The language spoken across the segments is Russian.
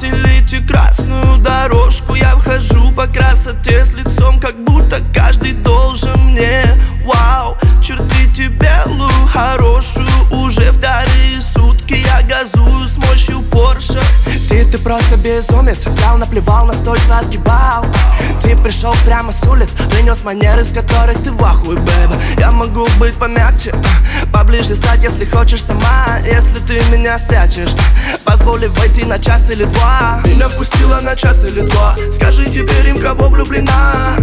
стелите красную дорожку. Я вхожу по красоте с лицом, как будто каждый должен мне. Вау, чертите белую, хорошую. Уже вторые сутки я газую с мощью Порше. Ты просто безумец, взял, наплевал на столь сладкий бал. Ты пришел прямо с улиц, принес манеры, с которых ты в ахуе, бэйба. Я могу быть помягче, поближе стать, если хочешь сама. Если ты меня спрячешь, позволь войти на час или два. Меня впустила на час или два. Скажи теперь им, кого влюблена.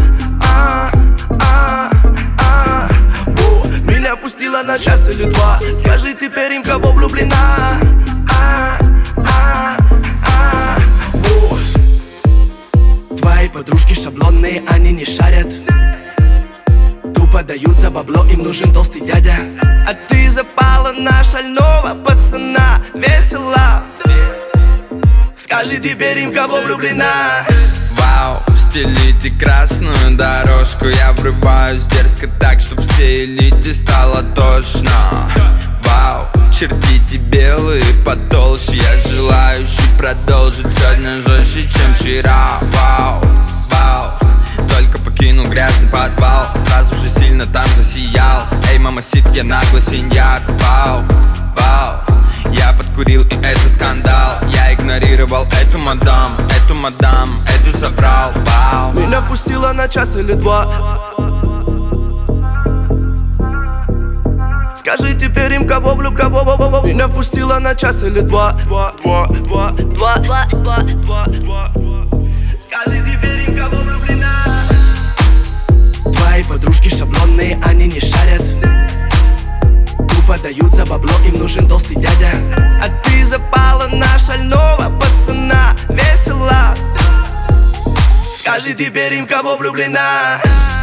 Меня пустила на час или два. Скажи теперь им, кого влюблена. Твои подружки шаблонные, они не шарят. Тупо дают за бабло, им нужен толстый дядя. А ты запала на шального пацана. Весело. Скажи теперь им, кого влюблена. Вау, стелите красную дорожку. Я врываюсь дерзко так, чтоб всей элите стало тошно. Вау, чертите белые потолще. Я желающий продолжить сегодня жестче, чем вчера. Вау, вау, только покинул грязный подвал, сразу же сильно там засиял. Эй, мамасит, я наглый синьяк. Вау, вау, я подкурил, и это скандал. Я игнорировал эту мадам, эту забрал. Вау. Меня пустила на час или два. Скажи теперь им, кого кого. Меня впустила на час или два. Скажи теперь им, кого влюблена. Твои подружки шаблонные, они не шарят. Тупо дают за бабло, им нужен толстый дядя. А ты запала на шального пацана. Весело. Скажи теперь им, кого влюблена.